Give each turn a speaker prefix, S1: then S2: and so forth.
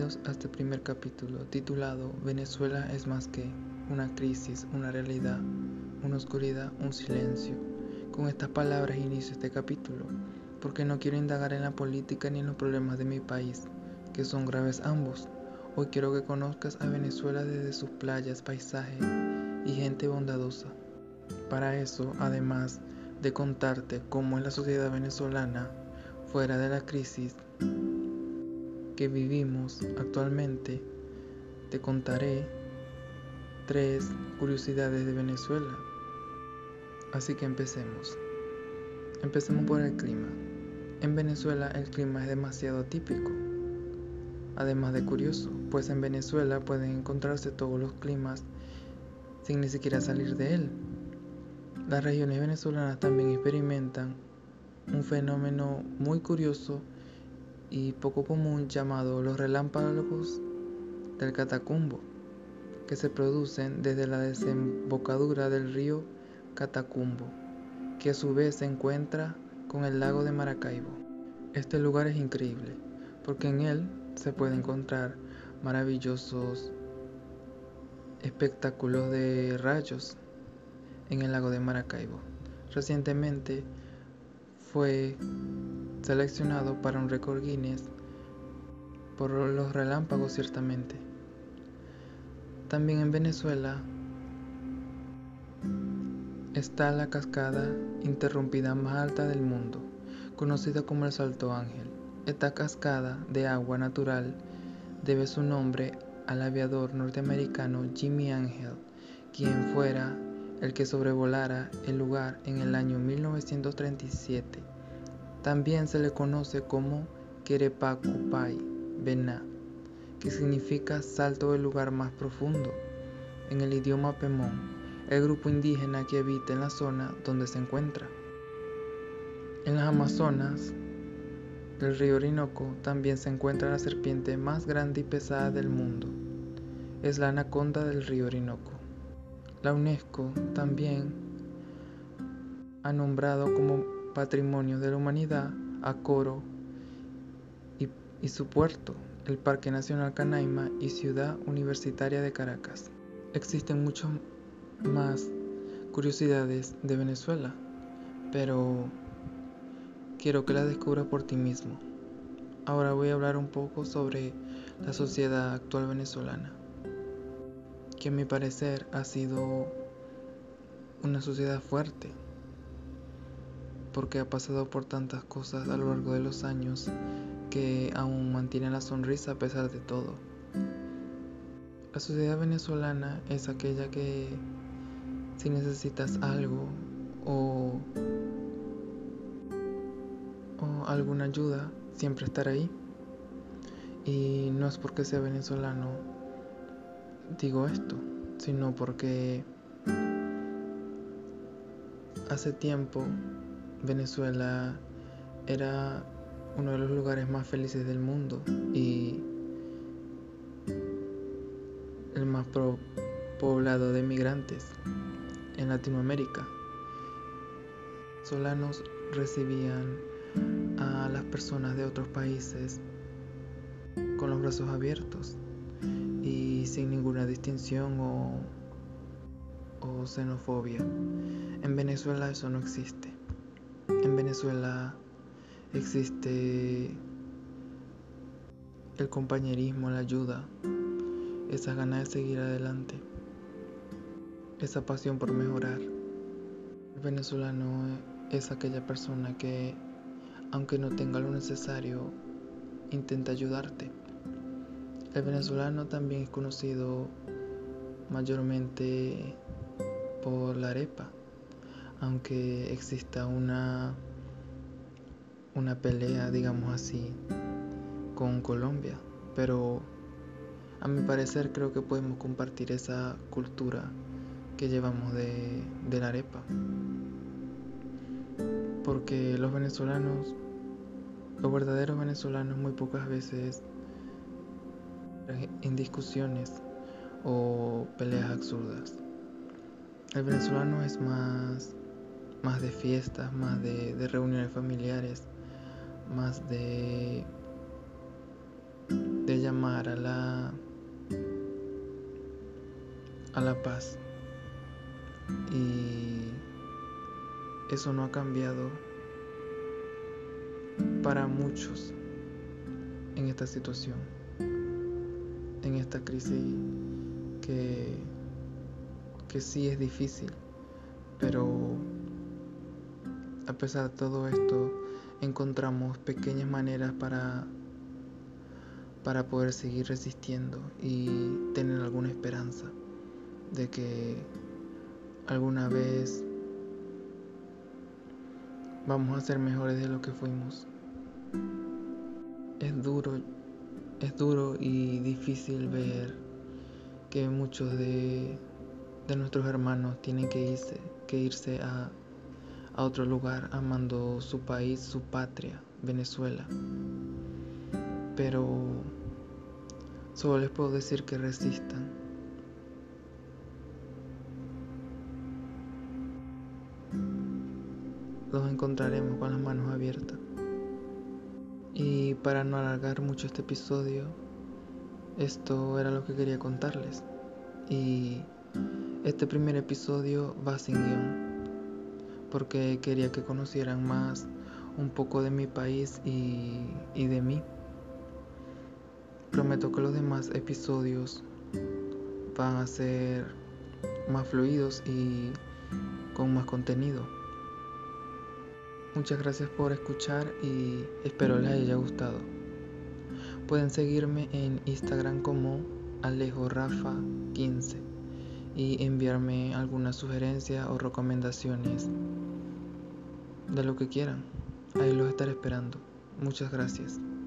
S1: Bienvenidos a este primer capítulo titulado Venezuela es más que una crisis, una realidad, una oscuridad, un silencio. Con estas palabras inicio este capítulo porque no quiero indagar en la política ni en los problemas de mi país, que son graves ambos. Hoy quiero que conozcas a Venezuela desde sus playas, paisajes y gente bondadosa. Para eso, además de contarte cómo es la sociedad venezolana fuera de la crisis que vivimos actualmente, te contaré 3 curiosidades de Venezuela. Así que empecemos. Empecemos por el clima. En Venezuela el clima es demasiado típico, además de curioso, pues en Venezuela pueden encontrarse todos los climas sin ni siquiera salir de él. Las regiones venezolanas también experimentan un fenómeno muy curioso y poco común llamado los relámpagos del Catacumbo, que se producen desde la desembocadura del río Catacumbo, que a su vez se encuentra con el lago de Maracaibo. Este lugar es increíble, porque en él se puede encontrar maravillosos espectáculos de rayos en el lago de Maracaibo. Recientemente fue seleccionado para un récord Guinness por los relámpagos, ciertamente. También en Venezuela está la cascada interrumpida más alta del mundo, conocida como el Salto Ángel. Esta cascada de agua natural debe su nombre al aviador norteamericano Jimmy Ángel, quien fuera el que sobrevolara el lugar en el año 1937. También se le conoce como Querepacupay Bená, que significa salto del lugar más profundo en el idioma pemón, el grupo indígena que habita en la zona donde se encuentra. En las Amazonas del río Orinoco también se encuentra la serpiente más grande y pesada del mundo. Es la anaconda del río Orinoco. La UNESCO también ha nombrado como Patrimonio de la Humanidad a Coro y su puerto, el Parque Nacional Canaima y Ciudad Universitaria de Caracas. Existen muchas más curiosidades de Venezuela, pero quiero que las descubras por ti mismo. Ahora voy a hablar un poco sobre la sociedad actual venezolana, que a mi parecer ha sido una sociedad fuerte, porque ha pasado por tantas cosas a lo largo de los años que aún mantiene la sonrisa a pesar de todo. La sociedad venezolana es aquella que si necesitas algo o alguna ayuda, siempre estará ahí. Y no es porque sea venezolano digo esto, sino porque hace tiempo Venezuela era uno de los lugares más felices del mundo y el más poblado de migrantes en Latinoamérica. Los venezolanos recibían a las personas de otros países con los brazos abiertos y sin ninguna distinción o xenofobia. En Venezuela eso no existe. En Venezuela existe el compañerismo, la ayuda, esa ganas de seguir adelante, esa pasión por mejorar. El venezolano es aquella persona que, aunque no tenga lo necesario, intenta ayudarte. El venezolano también es conocido mayormente por la arepa, aunque exista una pelea, digamos así, con Colombia, pero a mi parecer creo que podemos compartir esa cultura que llevamos de la arepa, porque los verdaderos venezolanos muy pocas veces en discusiones o peleas absurdas. El venezolano es más de fiestas, más de reuniones familiares, más de de llamar a la paz. Y eso no ha cambiado para muchos en esta situación, en esta crisis que sí es difícil, pero a pesar de todo esto encontramos pequeñas maneras para poder seguir resistiendo y tener alguna esperanza de que alguna vez vamos a ser mejores de lo que fuimos. Es duro y difícil ver que muchos de nuestros hermanos tienen que irse a otro lugar amando su país, su patria, Venezuela. Pero solo les puedo decir que resistan. Los encontraremos con las manos abiertas. Y para no alargar mucho este episodio, esto era lo que quería contarles. Y este primer episodio va sin guión, porque quería que conocieran más un poco de mi país y de mí. Prometo que los demás episodios van a ser más fluidos y con más contenido. Muchas gracias por escuchar y espero les haya gustado. Pueden seguirme en Instagram como AlejoRafa15 y enviarme alguna sugerencia o recomendaciones de lo que quieran. Ahí los estaré esperando. Muchas gracias.